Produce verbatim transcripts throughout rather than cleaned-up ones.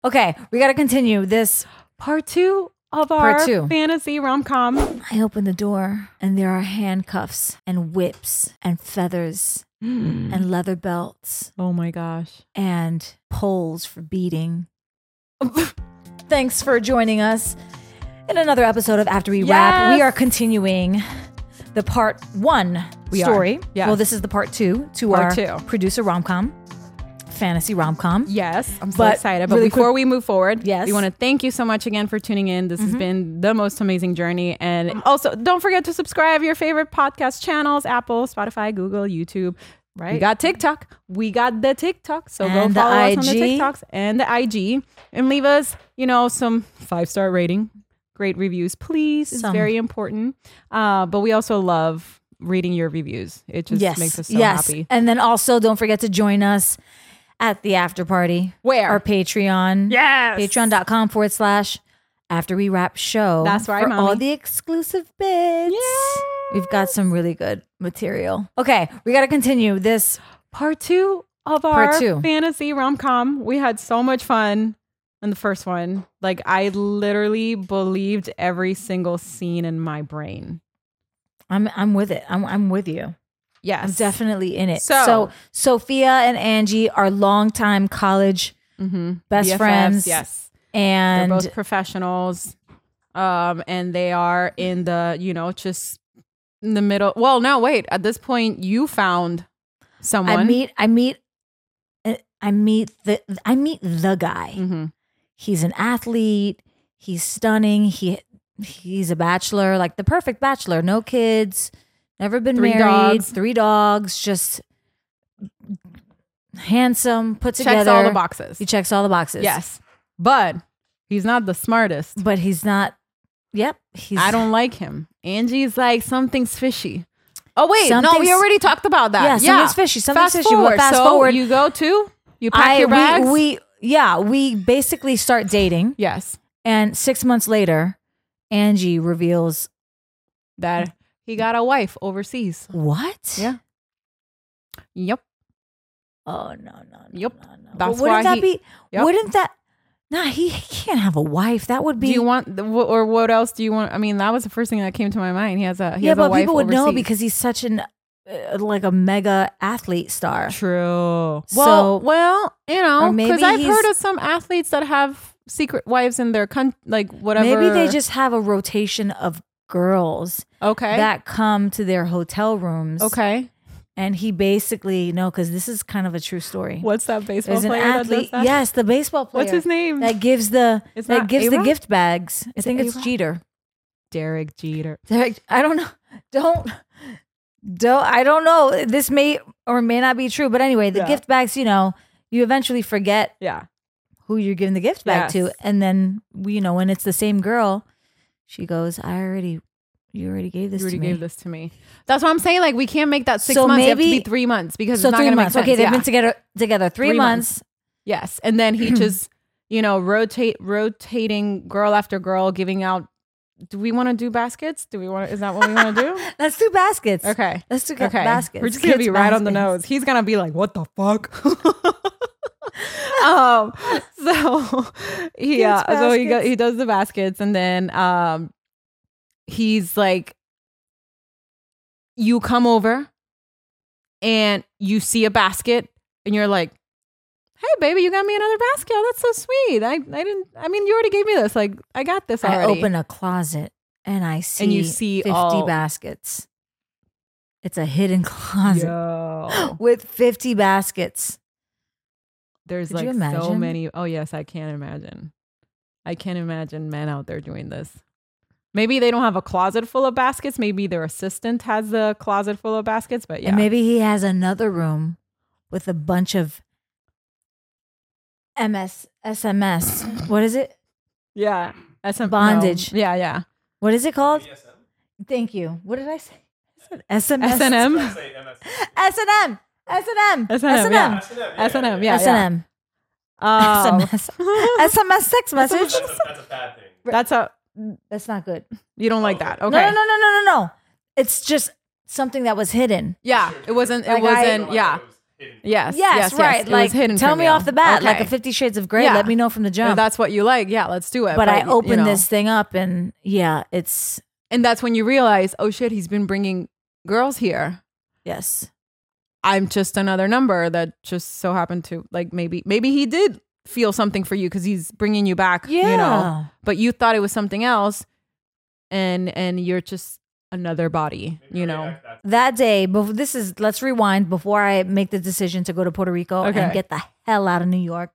Okay, we got to continue this part two of Part our two. fantasy rom-com. I open the door and there are handcuffs and whips and feathers and leather belts Oh my gosh. and poles for beating. Thanks for joining us in another episode of After We Wrap. Yes. We are continuing the part one We are. story. Yes. Well, this is the part two to Part our two. producer rom-com, fantasy rom-com. Yes, I'm so But excited. But really before quick- we move forward, Yes. we want to thank you so much again for tuning in. This has been the most amazing journey. And also, don't forget to subscribe to your favorite podcast channels, Apple, Spotify, Google, YouTube. Right. We got TikTok. We got the TikTok. So And go the follow us on the I G. TikToks and the I G. And leave us, you know, some five-star rating. Great reviews, please. It's Some. very important. Uh, but we also love reading your reviews. It just yes. makes us so yes. happy. And then also don't forget to join us at the after party. Where? Our Patreon. Yes. Patreon.com forward slash after we wrap show. That's right, for mommy. all the exclusive bits. Yes. We've got some really good material. Okay, we got to continue this. Part two of our Part two. fantasy rom-com. We had so much fun in the first one. Like, I literally believed every single scene in my brain. I'm I'm with it. I'm I'm with you. Yes. I'm definitely in it. So- So, Sophia and Angie are longtime college Mm-hmm. best B F Fs, friends. Yes. and They're both professionals. Um, and they are in the, you know, just in the middle. Well, no, wait. At this point, you found someone. I meet I meet uh, I meet the I meet the guy. Mm-hmm. He's an athlete. He's stunning. He he's a bachelor, like the perfect bachelor. No kids, never been Three married. dogs. Three dogs. Just handsome, put Checks together. all the boxes. He checks all the boxes. Yes. But he's not the smartest. but he's not. Yep, he's. I don't like him. Angie's like, something's fishy. Oh, wait. No, Something's- we already talked about that. Yeah, Yeah. something's fishy. Something's Fast fishy. Well, forward. fast so forward. you go to, you pack I your bags. we, we yeah we basically start dating, yes. and six months later, Angie reveals That he got a wife overseas. what? Yeah. Yep. Oh no no no. Yep. No, no. That's But wouldn't why that he- be? Yep. Wouldn't that? Nah, he, he can't have a wife. That would be. Do you want, the, wh- or what else do you want? I mean, that was the first thing that came to my mind. He has a, he yeah, has a but wife people would know overseas. because he's such an uh, like a mega athlete star. True. So- Well, well, you know, or maybe because I've he's- heard of some athletes that have secret wives in their country, like whatever. Maybe they just have a rotation of girls okay. that come to their hotel rooms. okay. And he basically no, because this is kind of a true story. What's that baseball There's an player that does athlete. that? Yes, the baseball player. What's his name? That gives the It's that not gives the A-Rod? gift bags. I Is think it it's A-Rod? Jeter. Derek Jeter. Derek, I don't know. Don't don't I don't know. This may or may not be true, but anyway, the Yeah. gift bags, you know, you eventually forget Yeah. who you're giving the gift bag to, Yes. and then you know when it's the same girl, she goes, "I already, you already gave this You already to me." gave this to me. That's what I'm saying. Like, we can't make that six So months. You have to maybe- be three months because So it's not three going to make months. sense. Okay, they've Yeah. been together together three, Three months. months. Yes. And then he just, you know, rotate, rotating girl after girl, giving out. Do we want to do baskets? Do we want to, is that what we want to do? Let's do baskets. Okay. Let's do Okay. baskets. We're just going to Kids be right on the baskets. nose. He's going to be like, what the fuck? um, so he, uh, Kids so he, go, baskets. he does the baskets, and then, um, he's like, you come over and you see a basket and you're like, hey baby, you got me another basket. Oh, that's so sweet. I, I didn't, I mean, you already gave me this. Like, I got this I already. open a closet and I see, And you see fifty all- baskets. It's a hidden closet Yo. with fifty baskets. There's Could you like so imagine? many. Oh yes, I can imagine. I can imagine men out there doing this. Maybe they don't have a closet full of baskets. Maybe their assistant has a closet full of baskets. But yeah, And maybe he has another room with a bunch of M S S M S. What is it? yeah, S M Bondage. No. Yeah, yeah. What is it called? Thank you. What did I say? S M S. S and M. S and M. S and M. S and M. Yeah. S and M. Yeah. S and M. Oh. S M S. S M S text message. That's a, that's a bad thing. That's a. That's not good. You don't like that. Okay. No, no, no, no, no, no, no. It's just something that was hidden. Yeah, it wasn't. It Like I- wasn't. Yeah. Yes. Yes, yes, right. Yes. It like, was hidden tell from me you. off the bat, like Okay. a Fifty Shades of Grey. Yeah. Let me know from the If jump. that's what you like, yeah, let's do it. but I you opened know. this thing up, and yeah, it's And that's when you realize, oh shit, he's been bringing girls here. yes, I'm just another number that just so happened to, like, maybe maybe he did feel something for you because he's bringing you back, yeah. you know, but you thought it was something else, and and you're just another body, you know. That day, before, this is let's rewind before I make the decision to go to Puerto Rico Okay. and get the hell out of New York.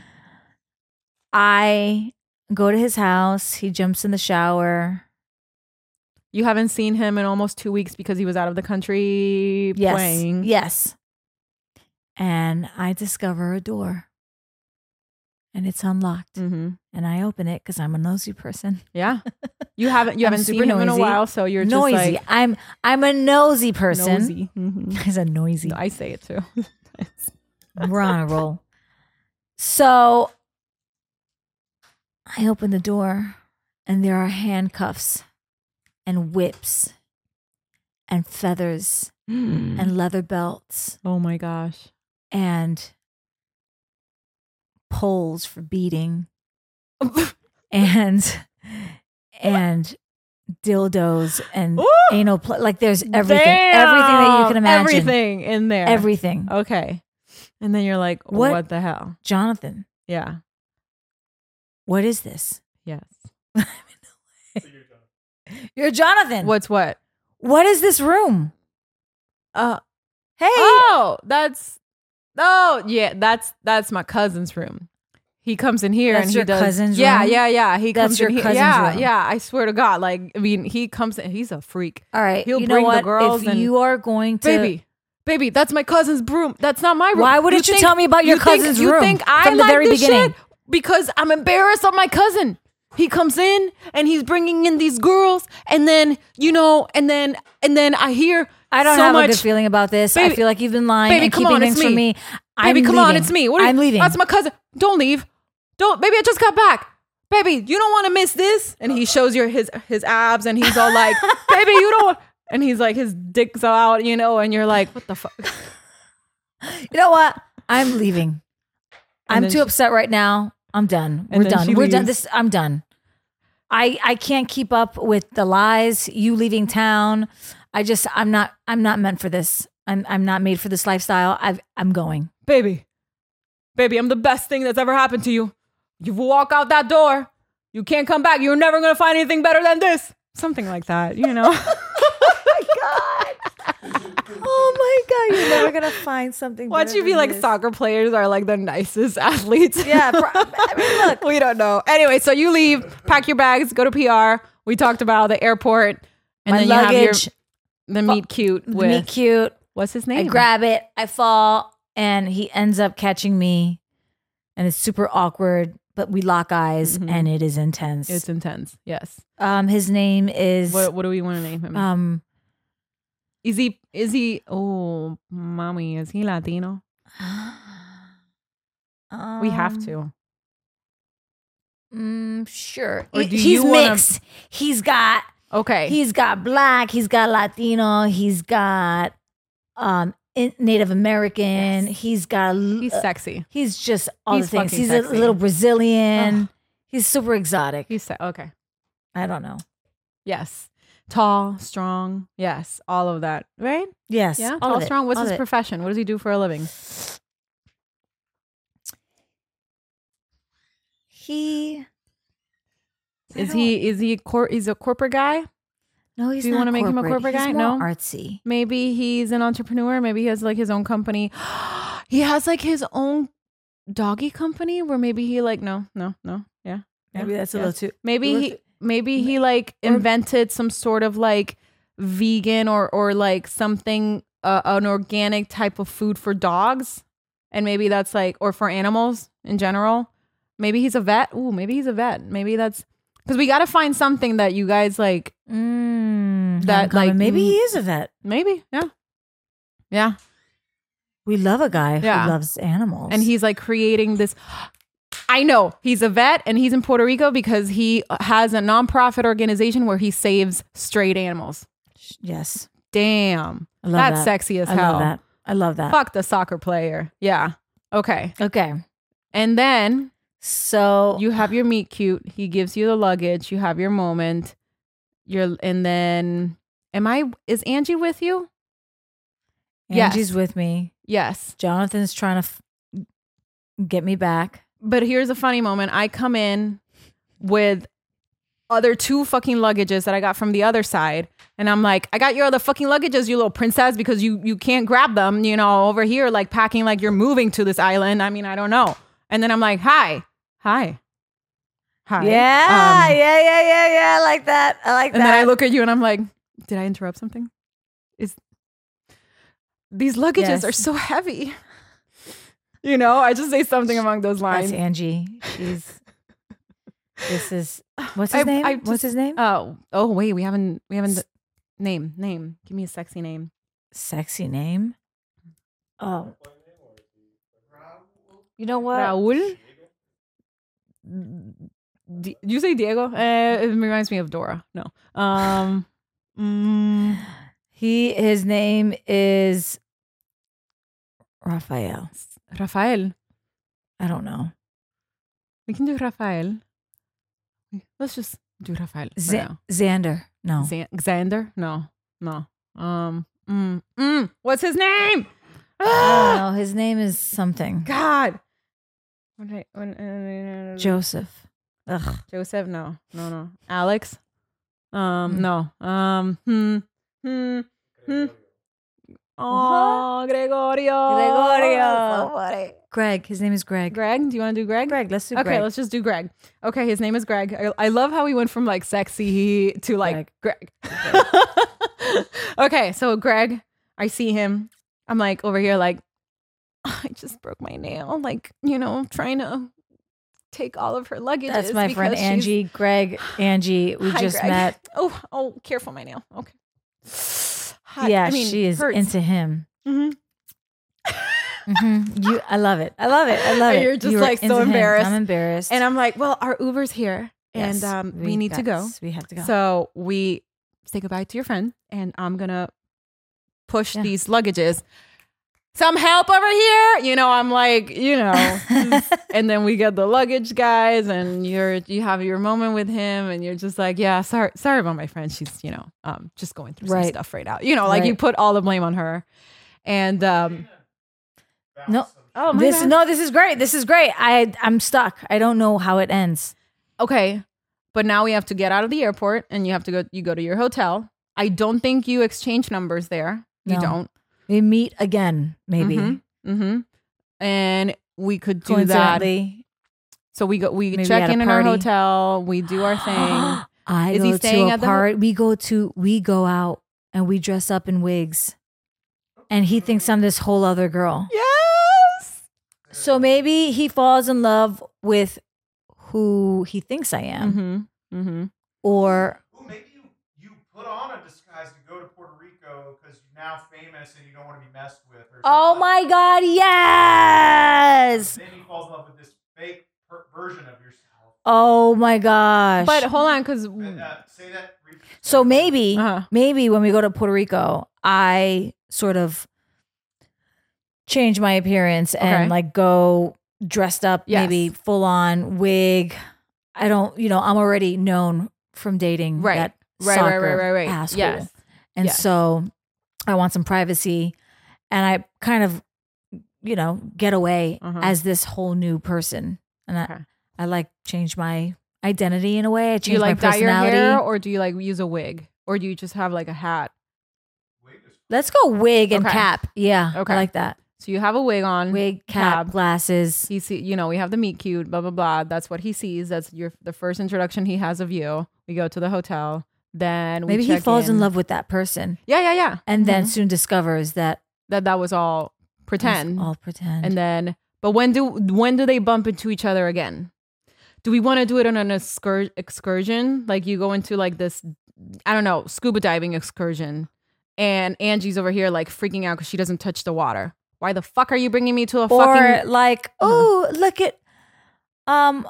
I go to his house. He jumps in the shower. You haven't seen him in almost two weeks because he was out of the country Yes, playing. yes. And I discover a door, and it's unlocked. Mm-hmm. And I open it because I'm a nosy person. Yeah, you haven't you I'm haven't super seen him in a noisy. while, so you're Noisy. just like I'm I'm a nosy person. nosy. Mm-hmm. He's a noisy. I say it too. We're on a roll. So I open the door, and there are handcuffs and whips and feathers and leather belts Oh my gosh. and poles for beating and and dildos and Ooh! anal pl- like there's everything Damn! everything that you can imagine, Everything in there. everything. Okay. And then you're like, What? what, the hell? Jonathan, Yeah. what is this? Yes. You're Jonathan. What's what? What is this room? Uh Hey, oh, that's oh yeah, that's that's my cousin's room. He comes in here That's and your he does cousin's yeah, room? yeah, yeah. He That's comes your in here. cousin's Yeah, room? yeah. I swear to God, like I mean, he comes in. He's a freak. all right. He'll you bring know the what? girls if and- you are going to, Baby, baby, that's my cousin's broom. That's not my room. Why wouldn't you think- tell me about your you think- cousin's you room think I from the like very this beginning? shit? Because I'm embarrassed of my cousin. He comes in and he's bringing in these girls, and then you know, and then and then I hear I don't so have much, a good feeling about this. I Baby- feel like you've been lying baby, and come keeping on, it's things from me. me. I'm Baby, come on, leaving. it's me. What are you, I'm leaving. That's my cousin. Don't leave. Don't, baby. I just got back. Baby, you don't want to miss this. And he shows you his his abs, and he's all like, "Baby, you don't." Want-. And he's like, his dick's out, you know. And you're like, "What the fuck?" You know what? I'm leaving. And I'm then too she- upset right now. I'm done. And We're then done. she We're done. leaves. This. I'm done. I I can't keep up with the lies. You leaving town. I just. I'm not. I'm not meant for this. I'm. I'm not made for this lifestyle. I've. I'm going. Baby, baby, I'm the best thing that's ever happened to you. You walk out that door, you can't come back. You're never gonna find anything better than this. Something like that, you know. Oh my god! You're never gonna find something. Watch better you be than like this. soccer players are like the nicest athletes. Yeah. Pro- I mean, look. We don't know. Anyway, so you leave, pack your bags, go to P R. We talked about the airport, and My then luggage. you have your the meet cute with Meet cute. what's his I name? grab it, I fall, and he ends up catching me, and it's super awkward. But we lock eyes, Mhm. and it is intense. It's intense. Yes. um, his name is What What do we want to name him? um, is he? Is he? Oh, mommy, is he Latino? We have um, to. Mm, sure. Or He- do he's you wanna- mixed. He's got Okay. he's got black. He's got Latino. He's got um in- Native American. Yes. He's got He's uh, sexy. he's just all He's the things. fucking He's sexy. a little Brazilian. He's super exotic. He's se- okay. I don't know. Yes. Tall, strong. Yes. All of that. Right? Yes. Yeah. all Tall, of it, strong. What's all his of it. profession? What does he do for a living? He I Is don't- he? Is he? a Cor- he's a corporate guy. No, he's Do you not wanna make him a corporate. corporate He's guy? more No? artsy. Maybe he's an entrepreneur. Maybe he has like his own company. He has like his own doggy company where maybe he like no, no, no. Yeah. Maybe yeah, that's a yeah. little too. Maybe little he too- maybe he like or- invented some sort of like vegan or or like something uh, an organic type of food for dogs, and maybe that's like or for animals in general. Maybe he's a vet. Ooh, maybe he's a vet. Maybe that's because we got to find something that you guys like. Mm, That, that like, like maybe mm, he is a vet. Maybe yeah, yeah. We love a guy Yeah. who loves animals, And he's like creating this. I know he's a vet and he's in Puerto Rico because he has a nonprofit organization where he saves strayed animals. yes, Damn, I love that's that. sexy as I hell. love that. I love that. Fuck the soccer player. Yeah. Okay. Okay. And then So you have your meet cute. He gives you the luggage. You have your moment. You're and then am I is Angie with you? Angie's Yes. with me. Yes. Jonathan's trying to f- get me back. But here's a funny moment. I come in with other two fucking luggages that I got from the other side. And I'm like, I got your other fucking luggages, you little princess, because you you can't grab them, you know, over here, like packing like you're moving to this island. I mean, I don't know. And then I'm like, hi, hi, hi. Yeah, Um, yeah, yeah, yeah, yeah. I like that. I like and that. then I look at you and I'm like, did I interrupt something? Is these luggages Yes. are so heavy. You know, I just say something along those lines. That's Angie. She's. This is what's his I- name? I what's just- his name? Oh, oh wait, we haven't we haven't name, name. Give me a sexy name. Sexy name. Oh, you know what? Raul? Di- Did you say Diego? Uh, it reminds me of Dora. No. Um mm, He his name is Raphael. Rafael. I don't know. We can do Rafael. Let's just do Rafael for Z- now. Xander. No. Xan- Xander? No. No. Um mm, mm, what's his name? I don't Ah, know. His name is something. God. What did I, what, uh, Joseph. Ugh. Joseph? No, no, no. Alex? Um, Mm. no. Um, hmm, hmm, hmm. Oh, Gregorio. Gregorio. Greg. His name is Greg. Greg? Do you want to do Greg? Greg. Let's do Okay, Greg. let's just do Greg. Okay, his name is Greg. I, I love how he went from like sexy to like Greg. Okay, so Greg, I see him. I'm like over here, like, I just broke my nail. Like, you know, trying to take all of her luggage. That's my friend because she's- Angie. Greg. Angie. We Hi, just Greg. met. Oh, oh, careful, my nail. Okay. Hi. Yeah, I mean, she is hurts. into him. Mhm. hmm You, I love it. I love it. I love And it. you're just, You are like, so into him. embarrassed. I'm embarrassed. And I'm like, well, our Uber's here, Yes, and um, we, need to go. got- We have to go. So we say goodbye to your friend, and I'm gonna push Yeah. these luggages. Some help over here, you know. I'm like, you know, and then we get the luggage guys, and you're you have your moment with him, and you're just like, yeah, sorry, sorry about my friend. She's, you know, um, just going through Right. some stuff right now. You know, like Right. you put all the blame on her, and um, no, oh my this bad. no, this is great. This is great. I I'm stuck. I don't know how it ends. Okay, but now we have to get out of the airport, and you have to go. You go to your hotel. I don't think you exchange numbers there. You No. don't. We meet again, maybe. Mhm. Mm-hmm. And we could do that. Coincidentally, So we go. We Maybe check at a in in our party. hotel. We do our thing. I Is go he to staying a at the ho- party. We go to we go out and we dress up in wigs, and he thinks I'm this whole other girl. Yes. So maybe he falls in love with who he thinks I am, Mm-hmm. Mm-hmm. or Ooh, maybe you, you put on a disguise to go to Puerto Rico because you're now famous and you don't want to be messed with. Or oh something. my god, yes! Then he falls in love with this fake per- version of yourself. Oh my gosh! But hold on, because Uh, say that. re- so maybe, Uh-huh. maybe when we go to Puerto Rico, I sort of change my appearance Okay. and like go dressed up, Yes. maybe full on wig. I don't, you know, I'm already known from dating Right. that right, right, soccer right, right, right. asshole. Yes. And Yes. so I want some privacy, and I kind of, you know, get away Uh-huh. as this whole new person. And Okay. I, I like change my identity in a way. I Do you change like my dye your personality. hair, or do you like use a wig, or do you just have like a hat? Wig is- Let's go wig and Okay. cap. Yeah, Okay. I like that. So you have a wig on. Wig, cap, Cab. glasses. He see, you know, we have the meet cute, blah blah blah. That's what he sees. That's your the first introduction he has of you. We go to the hotel. Then we Maybe he check falls in. in love with that person, Yeah, yeah, yeah. and then Mhm. soon discovers that that that was all it's pretend. all pretend. And then, but when do when do they bump into each other again? Do we want to do it on an excur- excursion? Like you go into like this, I don't know, scuba diving excursion, and Angie's over here like freaking out because she doesn't touch the water. Why the fuck are you bringing me to a or fucking? like, Uh-huh. oh, look at, um,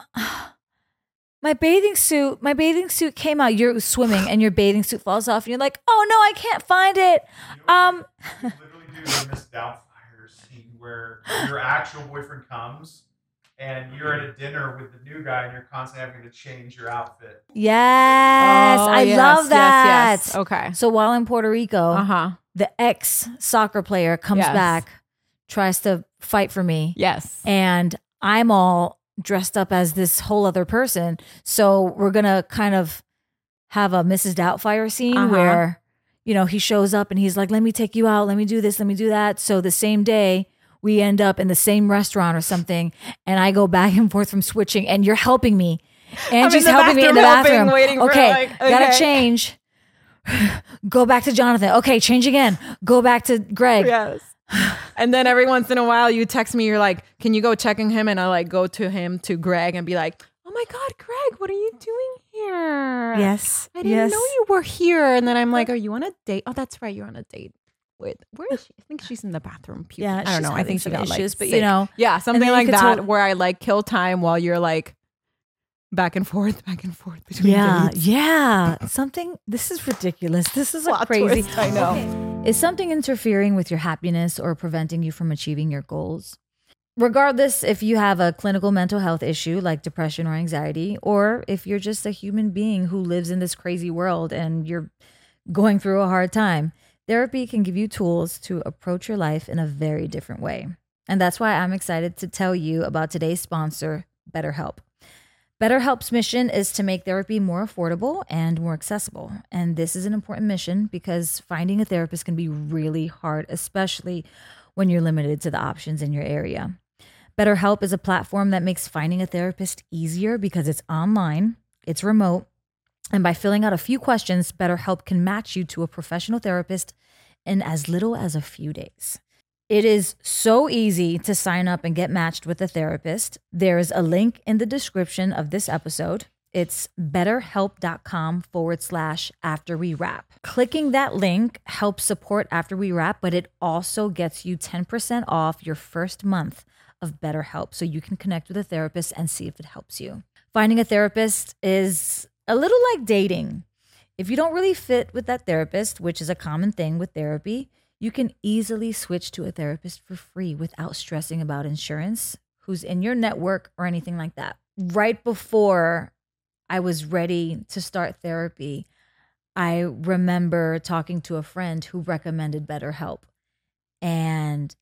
my bathing suit. My bathing suit came out. You're swimming, and your bathing suit falls off, and you're like, oh no, I can't find it. Um, You literally do the Miss Doubtfire scene where your actual boyfriend comes and you're at a dinner with the new guy and you're constantly having to change your outfit? Yes, Oh, I yes, love that. Yes, yes. Okay. So while in Puerto Rico, Uh-huh. the ex soccer player comes Yes. back, tries to fight for me. Yes. And I'm all dressed up as this whole other person. So we're going to kind of have a Missus Doubtfire scene Uh-huh. where, you know, he shows up and he's like, let me take you out. Let me do this. Let me do that. So the same day we end up in the same restaurant or something. And I go back and forth from switching and you're helping me. Angie's the helping me in the bathroom helping, bathroom. waiting for, okay, like, gotta okay. change. Go back to Jonathan. Okay, change again. Go back to Greg. Yes. And then every once in a while you text me, you're like, can you go checking him? And I like go to him, to Greg, and be like, oh my God, Greg, what are you doing here? Yes. I didn't yes. know you were here. And then I'm like, are you on a date? Oh, that's right. You're on a date. With, where is she? I think she's in the bathroom. puking. Yeah, I don't she's know. I having think she some got issues, like but sick. you know, yeah, something then you like could that tell- where I like kill time while you're like back and forth, back and forth between Yeah, dates. yeah. Something, this is ridiculous. This is a Plot crazy. twist, I know. Is something interfering with your happiness or preventing you from achieving your goals? Regardless if you have a clinical mental health issue like depression or anxiety, or if you're just a human being who lives in this crazy world and you're going through a hard time, therapy can give you tools to approach your life in a very different way. And that's why I'm excited to tell you about today's sponsor, BetterHelp. BetterHelp's mission is to make therapy more affordable and more accessible. And this is an important mission because finding a therapist can be really hard, especially when you're limited to the options in your area. BetterHelp is a platform that makes finding a therapist easier because it's online, it's remote, and by filling out a few questions, BetterHelp can match you to a professional therapist in as little as a few days. It is so easy to sign up and get matched with a therapist. There is a link in the description of this episode. It's betterhelp.com forward slash after we wrap. Clicking that link helps support After We Wrap, but it also gets you ten percent off your first month of BetterHelp so you can connect with a therapist and see if it helps you. Finding a therapist is a little like dating. If you don't really fit with that therapist, which is a common thing with therapy, you can easily switch to a therapist for free without stressing about insurance, who's in your network or anything like that. Right before I was ready to start therapy, I remember talking to a friend who recommended BetterHelp. And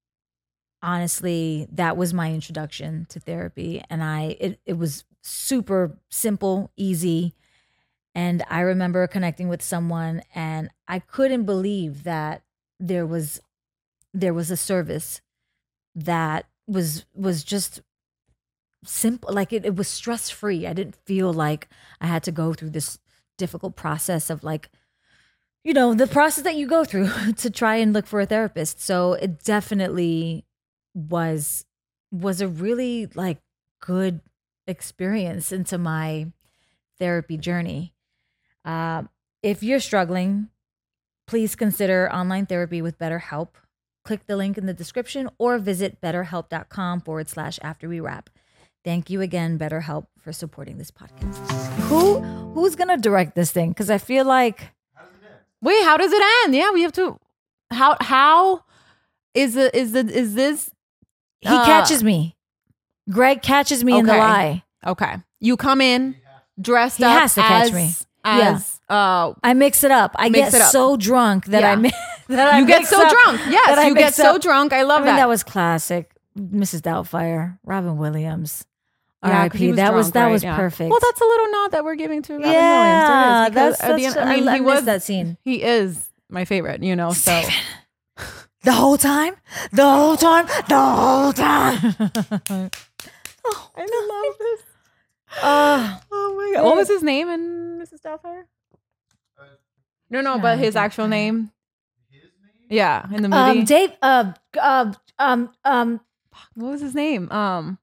honestly, that was my introduction to therapy. And I it, it was super simple, easy. And I remember connecting with someone and I couldn't believe that there was there was a service that was was just simple, like it, it was stress-free. I didn't feel like I had to go through this difficult process of like, you know, the process that you go through to try and look for a therapist. So it definitely was was a really like good experience into my therapy journey. Uh, if you're struggling, please consider online therapy with BetterHelp. Click the link in the description or visit betterhelp.com forward slash after we wrap. Thank you again, BetterHelp, for supporting this podcast. Who who's gonna direct this thing? Because I feel like Wait, how does it end? Yeah, we have to. How how is it? Is it? Is this? he uh, catches me. Greg catches me in the Okay. lie. Okay, you come in dressed He up has to as catch me. as uh. I mix it up. I Mix get it up. so drunk that Yeah. I mi- that I You get mix so up- drunk. that Yes, I you get mix so up. drunk. I I love mean, that. that. was classic. Missus Doubtfire, Robin Williams. Yeah, R I 'cause he P. was That was drunk, that right? was Yeah. perfect. Well, that's a little nod that we're giving to Robin yeah, Williams. There is, because that's, at the that's end, I mean, I he missed was that scene. He is my favorite, you know. So The whole time, the whole time, the whole time. oh, I love this. uh, Oh my god! What was his name in Missus Doubtfire? Uh, No, no, but his actual name. his name? Yeah, in the movie. um, Dave. Uh, uh, um, um, What was his name? Um,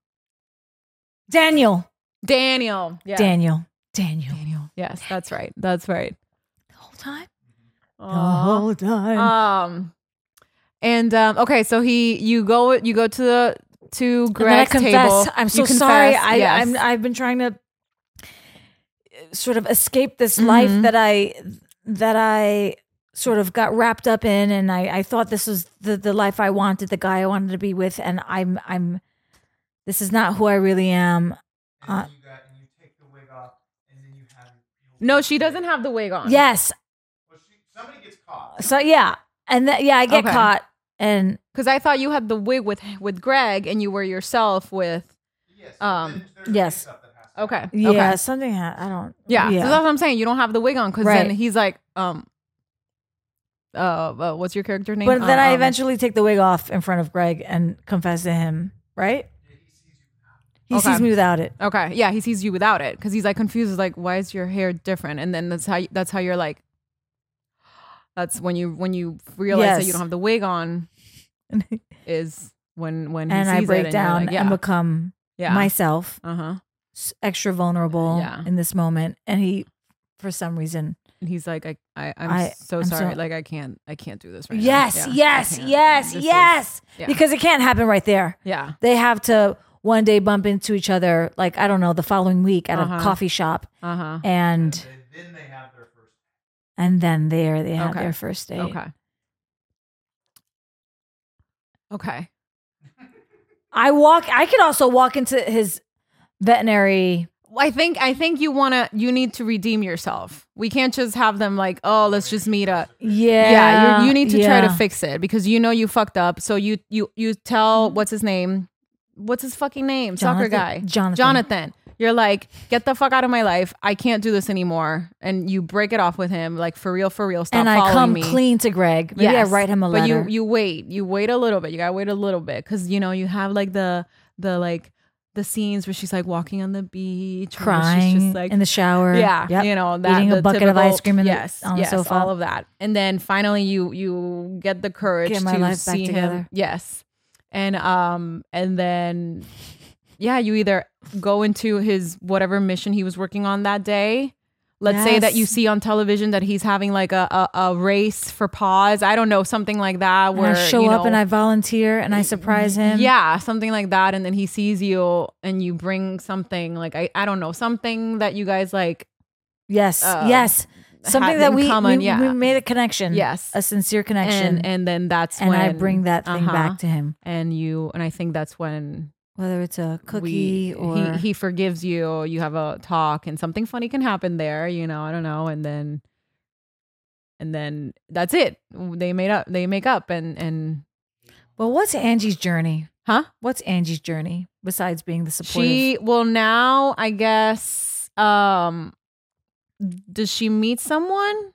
Daniel. Daniel. Yeah. Daniel. Daniel. Daniel. Yes, that's right. That's right. The whole time. The Aw. whole time. Um, and um, okay, so he, you go, you go to the to And then I Greg's confess. table. I'm so You confess, sorry. I, yes. I'm. I've been trying to sort of escape this Mhm. life that I that I sort of got wrapped up in, and I, I thought this was the, the life I wanted, the guy I wanted to be with, and I'm I'm this is not who I really am. And Uh, then you got and you take the wig off, and then you have. No, she doesn't have the wig on. Yes. Well, she, somebody gets caught. So yeah, and th- yeah, I get Okay. caught, and Because I thought you had the wig with with Greg and you were yourself with. Yes. Um, then there's yes. makeup that has to Okay. happen. yeah, Okay. something ha- I don't. Yeah. yeah. So that's what I'm saying. You don't have the wig on because Right. then he's like, um, uh, uh, what's your character name? But then Uh, I um, eventually take the wig off in front of Greg and confess to him. Right? Yeah, he sees you now. He Okay. sees me without it. Okay. Yeah. He sees you without it because he's like confused. He's like, why is your hair different? And then that's how you, that's how you're like. That's when you when you realize that you Yes. don't have the wig on is when when he And sees I it break and you're down like, yeah, and become yeah, myself, uh huh. s- extra vulnerable Yeah. in this moment. And he, for some reason, And he's like, I, I I'm I- so I'm sorry. so- like I can't I can't do this right now. yes, Yeah, I yes, can't. yes, This is- yes, yeah. because it can't happen right there. Yeah. They have to one day bump into each other, like I don't know, the following week at Uh-huh. a coffee shop, Uh huh. and And then they have their first. and then there they have Okay. their first date. Okay. Okay. I walk. I could also walk into his veterinary. I think I think you wanna you need to redeem yourself. We can't just have them like, oh, let's just meet up. Yeah, Yeah, you you need to try to yeah. fix it because you know you fucked up. So you you you tell what's his name? What's his fucking name? Soccer Jonathan- guy. Jonathan. Jonathan. You're like, get the fuck out of my life. I can't do this anymore. And you break it off with him, like for real, for real. Stop and I following come me. clean to Greg. Maybe Yes, I write him a but letter. you you wait. You wait a little bit. You gotta wait a little bit because you know you have like the the like the scenes where she's like walking on the beach, or where she's crying just like in the shower. yeah, Yep. you know that Eating a the bucket of typical- ice cream in the- yes, on the yes, sofa. all of that, and then finally you you get the courage Get my to life back see him. together. Yes, and um and then yeah, you either go into his whatever mission he was working on that day. Let's say that you Yes. see on television that he's having like a, a, a race for paws. I don't know, something like that. And Where I show you up know, and I volunteer and I surprise him. yeah, something like that. And then he sees you and you bring something like, I, I don't know, something that you guys like. Yes. Uh, yes. Something had that in we, common, we, yeah. we made a connection. Yes. A sincere connection. And, and then that's and when. I bring that thing uh-huh. back to him. And you, and I think that's when Whether it's a cookie we, or he, he forgives you. You have a talk and something funny can happen there, you know, I don't know. And then, and then that's it. They made up, they make up and, and, well, what's Angie's journey? huh? What's Angie's journey besides being the supportive? She well now I guess um does she meet someone?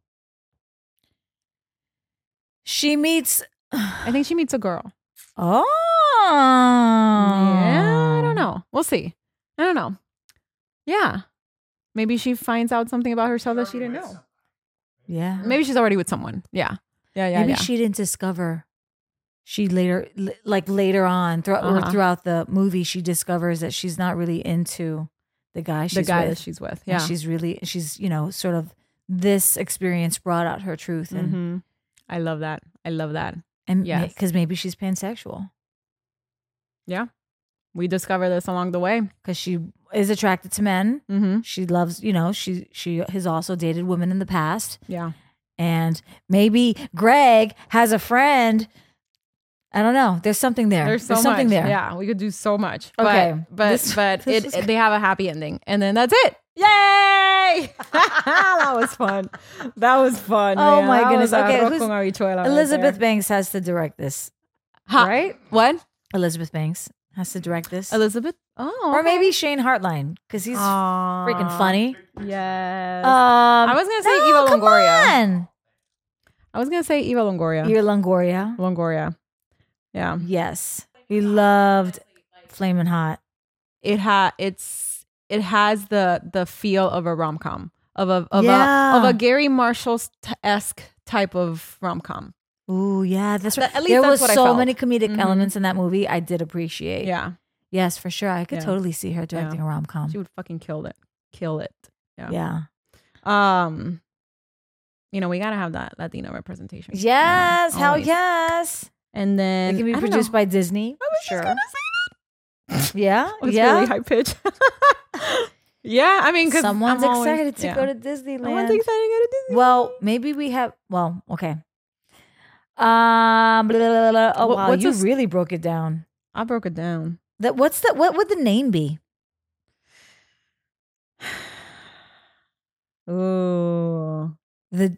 She meets. I think she meets a girl. Oh. Yeah, I don't know. We'll see. I don't know. Yeah. Maybe she finds out something about herself that she didn't know. Yeah. Maybe she's already with someone. Yeah. Yeah, yeah, Maybe yeah. she didn't discover. She later, li- like later on, thro- Uh-huh. or throughout the movie, she discovers that she's not really into the guy she's the guy with. that she's with. And Yeah. she's really, she's, you know, sort of this experience brought out her truth. And, Mhm. I love that. I love that. and Yes. because maybe she's pansexual Yeah. We discover this along the way. because she is attracted to men. Mm-hmm. She loves, you know, she, she has also dated women in the past. Yeah. And maybe Greg has a friend. I don't know. There's something there. There's so something much. there. Yeah, we could do so much. Okay, But but, this- but this it, was- they have a happy ending. And then that's it. Yay! That was fun. That was fun. Oh man. my That goodness. was Okay, arroz who's- con habichuela right Elizabeth there. Banks has to direct this, Ha- right? What? Elizabeth Banks has to direct this. Elizabeth? Oh. Or okay. maybe Shane Hartline because he's Aw. freaking funny. Yes. Um, I was gonna say no, Eva come Longoria. on. I was gonna say Eva Longoria. You're Longoria. Longoria. Yeah. Yes. We loved Flamin' Hot. It ha it's it has the the feel of a rom com. Of a of Yeah. a of a Gary Marshall esque type of rom com. Ooh, yeah, that's right. That- at least there that's was what I so felt. many comedic Mhm. elements in that movie. I did appreciate. Yeah. Yes, for sure. I could Yeah. totally see her directing a rom com. She would fucking kill it. Kill it. Yeah. Yeah. Um you know, we gotta have that Latino representation. Yes. Yeah, Hell always. yes. And then It can be I don't produced know. by Disney. I was sure. just gonna say Yeah. that. It's yeah. really high pitch. Yeah, I mean, because Someone's I'm always- excited to yeah. go to Disneyland. Someone's excited to go to Disney. Well, maybe we have. Well, okay. Um. blah, blah, blah, blah. Oh What- wow, what's you a s- really broke it down. I broke it down. That what's the what would the name be? Ooh. The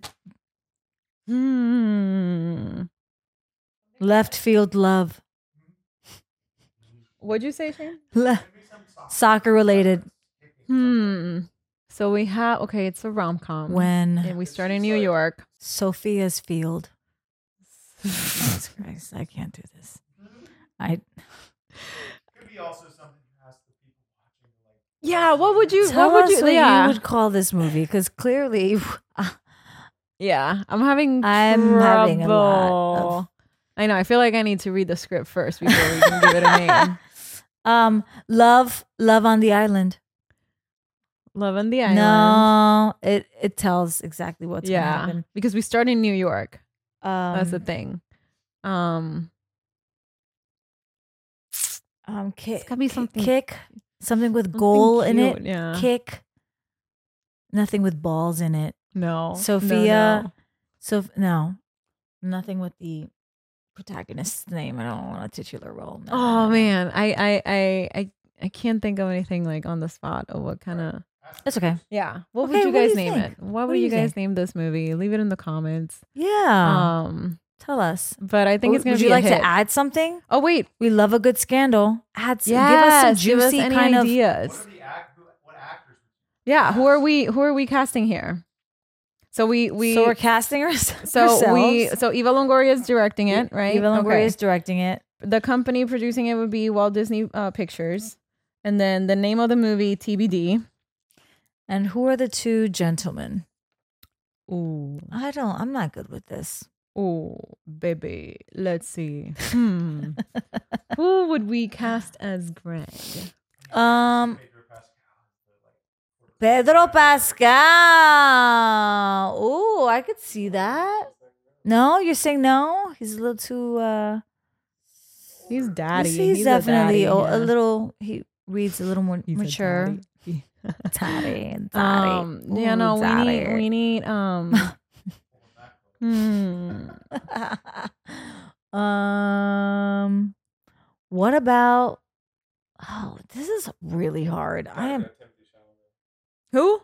Hmm. left field love. What'd you say, Shane? Le- soccer related. Hmm. So we have okay. It's a rom com. When and we start in New York. Sophia's Field. Jesus Christ, I can't do this. I Could be also something you ask the people watching. Like, Yeah. What would you? tell what would us you? what yeah. you would call this movie because clearly Yeah. I'm having. I'm having a lot trouble. of- I know. I feel like I need to read the script first before we can give it a name. um love love on the island. Love on the Island. No, it it tells exactly what's yeah, gonna happen. because we start in New York. Um, That's the thing. Um, Um, kick, It's gotta be something- kick, something with something goal in it. cute, Yeah. Kick, nothing with balls in it. No. No, Sophia. no. So no, nothing with the protagonist's name. I don't want a titular role. No, no, Oh no. man, I I I I I can't think of anything like on the spot of what kind of. That's okay. Yeah. What Okay, would you what do guys you name think? it? What, What would do you you guys think? name this movie? Leave it in the comments. Yeah, Um, tell us. but I think Would- it's gonna would be you a like hit. to add something? Oh wait, We love a good scandal. Add some, yes, give us some give us juicy any kind of. ideas. What are the act? Who, what actors? Yeah, who are we? Who are we casting here? So we we so we're casting ours- so ourselves. we so Eva Longoria is directing it, right? Eva Longoria Okay. is directing it. The company producing it would be Walt Disney uh, Pictures, and then the name of the movie T B D. And who are the two gentlemen? Ooh, I don't. I'm not good with this. ooh, baby. Let's see. Hmm. Who would we cast as Greg? Um, Pedro Pascal. Pedro Pascal. Ooh, I could see that. No, you're saying no? He's a little too. uh He's daddy. He's, he's He's definitely a, a, daddy, a yeah. little. He reads a little more He's a mature. daddy. Daddy, daddy. Um, yeah, Ooh, no, we daddy. need, we need, um, hmm. um, what about? Oh, this is really hard. I am. Who?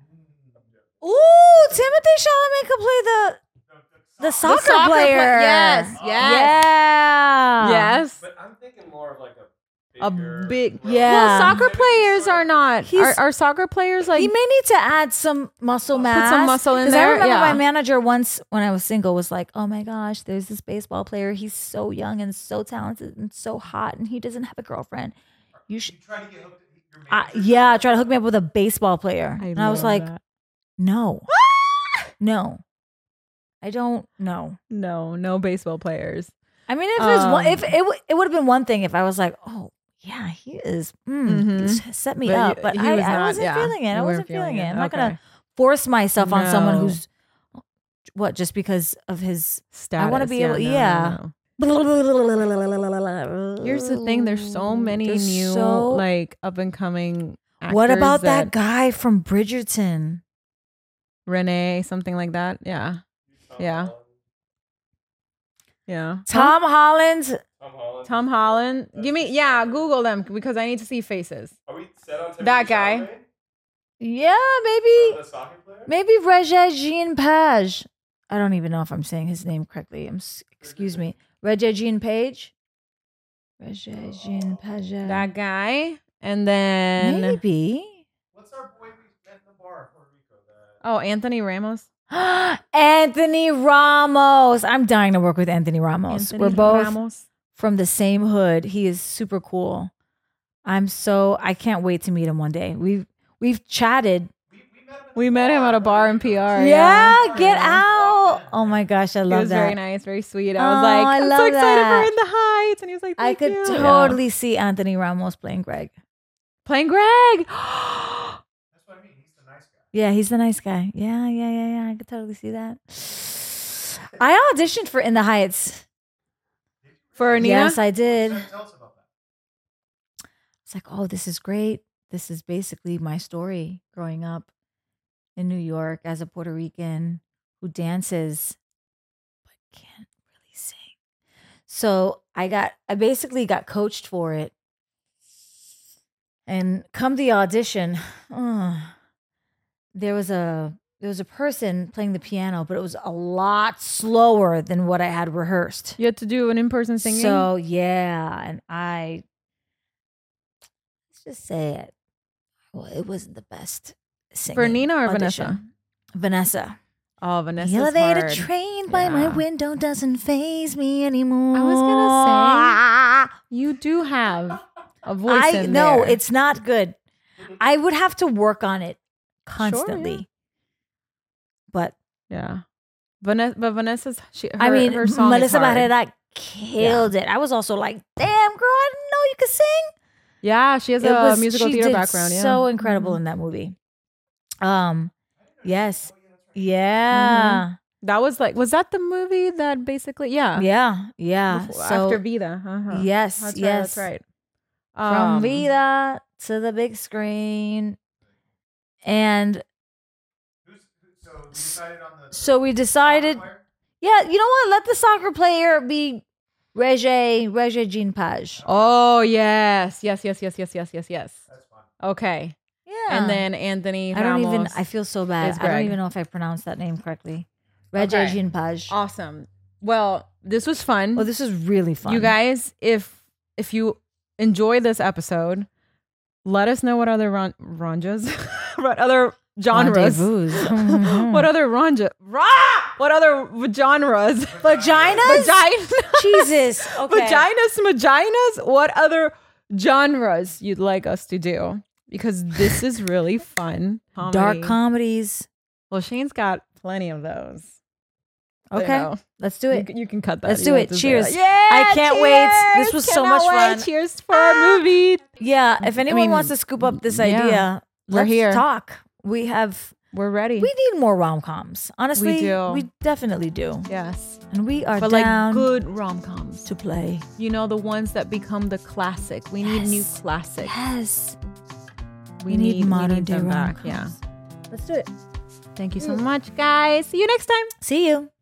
Ooh, Timothy Chalamet could play the the soccer, soccer pla- player. yes, Oh. yes. yeah, Yes. But I'm thinking more of like a A bigger, big, Yeah. Well, soccer players are not. He's- Are, are soccer players like? He may need to add some muscle mass. some muscle in 'Cause there, I remember yeah. my manager once when I was single was like, "Oh my gosh, there's this baseball player. He's so young and so talented and so hot, and he doesn't have a girlfriend. You should." You try to get hooked. Your Uh, manager- yeah, try to hook me up with a baseball player, I and I was love like, that. "No, no, I don't know." no, no baseball players. I mean, if it was one, Um, if it w- it would have been one thing if I was like, "Oh yeah, he is," mm, Mhm. s- set me But up, you- but he I, was I not- wasn't yeah, feeling it. you I weren't wasn't feeling feeling it. it. I'm not Okay. gonna force myself on someone No. who's what just because of his. Status. wanna be yeah, able- no, yeah. no, no. Here's the thing: there's so many There's new, so- like up and coming. What actors about that guy from Bridgerton? Renee, something like that? Yeah, Yeah. yeah. Tom Holland. Tom Holland. Tom Holland. Give me, yeah. Google them because I need to see faces. Are we set on Timothy That guy. Chalamet? Yeah, maybe The soccer player? maybe Regé Page. I don't even know if I'm saying his name correctly. I'm s- excuse me, Regé Page. Regé Page. That guy, and then Maybe. What's our boy we met in the bar in Puerto Rico? The, oh, Anthony Ramos. Anthony Ramos. I'm dying to work with Anthony Ramos. Anthony We're both Ramos. from the same hood. He is super cool. I'm so I can't wait to meet him one day. We've we've chatted. we, we met him. At the We met him bar at a in bar in Puerto Rico. P R. Yeah, get Yeah. out. Oh my gosh, I He love was that. very nice, very sweet. I Oh, was like, I I'm so love excited that. for In the Heights, and he was like, I Thank could you. Yeah. totally see Anthony Ramos playing Greg. playing Greg. That's what I mean. He's the nice guy. Yeah, he's the nice guy. Yeah, yeah, yeah, yeah. I could totally see that. I auditioned for In the Heights. For Anita. Yes, I did. Tell tell us about that. It's like, oh, this is great. this is basically my story growing up in New York as a Puerto Rican who dances but can't really sing. So I got, I basically got coached for it. And come the audition, uh, there was a there was a person playing the piano, but it was a lot slower than what I had rehearsed. You had to do an in-person singing? So yeah, and I let's just say it. Well, it wasn't the best singing. For Nina or audition. Vanessa? Vanessa. Oh, Vanessa. The elevator hard. train by Yeah. my window doesn't faze me anymore. I was gonna say you do have a voice I in no, there. it's not good. I would have to work on it constantly. yeah. But Yeah. Vanessa, but Vanessa's, she, her, I mean, her song Melissa is hard. Barrera killed it. I was also like, damn, girl, I didn't know you could sing. Yeah, she has It a was- musical she theater did background. Yeah. So incredible Mhm. in that movie. Um, yes. Yeah. That was like, was that the movie that basically, yeah. Yeah. Yeah. Before- So, after Vida. Uh-huh. yes. That's yes. right. That's right. From Um, Vida to the big screen. And Who's, who, so we decided on the. so we decided, yeah, you know what? Let the soccer player be Regé, Regé Jean Page. Oh, yes. Yes, yes, yes, yes, yes, yes, yes. That's fun. Okay. Yeah. And then Anthony I don't Ramos. even, I feel so bad. is I don't Greg. even know if I pronounced that name correctly. Regé Okay. Jean Page. Awesome. Well, this was fun. Oh, this is really fun. You guys, if if you enjoy this episode, let us know what other ron- ronjas, what other genres, Rendezvous. what other ronja, rah! what other genres, Vaginas? vagina, Jesus. Okay. vaginas, vaginas. What other genres you'd like us to do? Because this is really fun. Dark Comedy. comedies. Well, Shane's got plenty of those. You Okay. know. Let's do You, it. can- you can cut that. Let's You do don't it. have to say Cheers. that. Yeah, I can't wait. This cheers. was so Cannot much wait. fun. Cheers for our movie. Yeah. If anyone mean, wants to scoop up this yeah. idea, We're let's here. talk. We have, We're ready. we need more rom coms. Honestly, do. we definitely do. yes. And we are But like down good rom-coms. to play. You know, the ones that become the classic. We need new Yes. classics. Yes. We, We need need, modern we need day them rom back. Yeah. Let's do it. Thank you so much, guys. See you next time. See you.